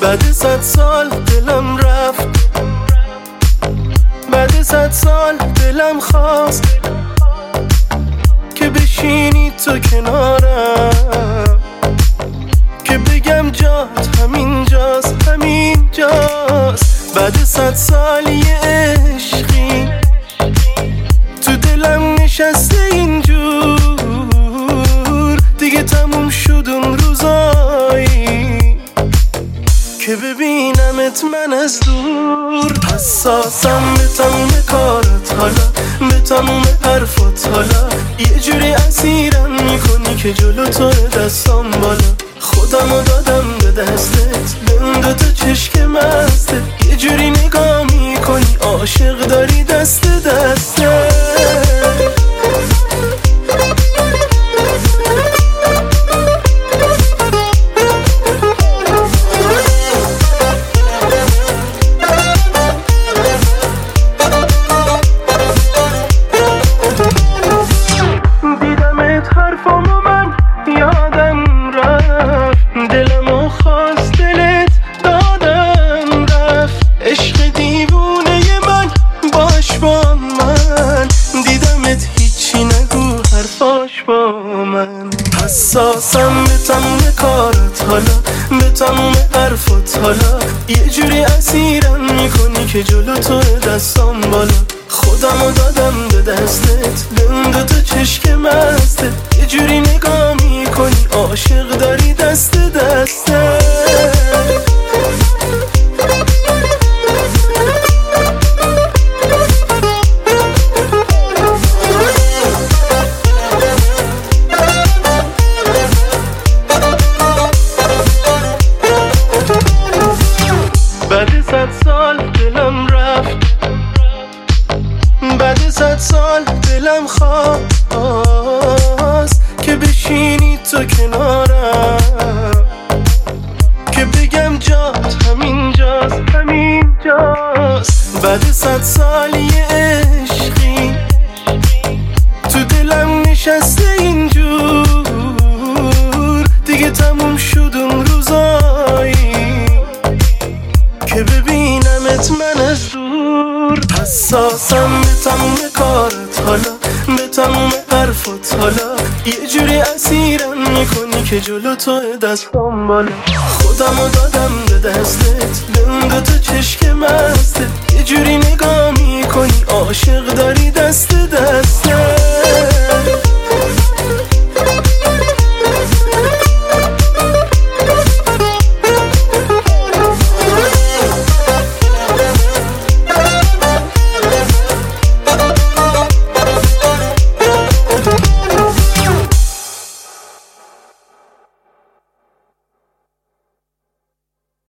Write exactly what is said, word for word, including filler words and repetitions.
بعد صد سال دلم رفت، بعد صد سال دلم خواست که بشینی تو کنارم، که بگم جات همین جاست همین جاست. بعد صد سال یه عشقی تو دلم نشسته اینجور، دیگه تموم شد اون روزایی که ببینمت من از دور. حساسم به تموم کارت حالا، به تموم حرفات حالا، یه جوری اسیرم میکنی که جلو تو دستام بالا. خودمو دادم به دستت، به اون دوتا چشک مستت، یه جوری نگاه میکنی عاشق داری دست دستت. حساسم به تموم کارت حالا، به تموم حرفات حالا، یه جوری اسیرم میکنی که جلو تو دستام بالا. خودمو دادم به دستت، به اون دوتا چشک مستت، یه جوری نگاه میکنی عاشق داری دست دستت. بعد صد سال دلم رفت، بعد صد سال دلم خواست که بشینی تو کنارم، که بگم جات همین جاست همین جاست. بعد صد سال یه عشقی تو دلم نشسته اینجور، دیگه تموم شد اون روزایی که ببینمت من از دور. حساسم به تموم کارت حالا، به تموم حرفات حالا، یه جوری اسیرم میکنی که جلو تو دستام بالا. خودمو دادم به دستت، به اون دوتا چشک مستت، یه جوری نگاه میکنی عاشق داری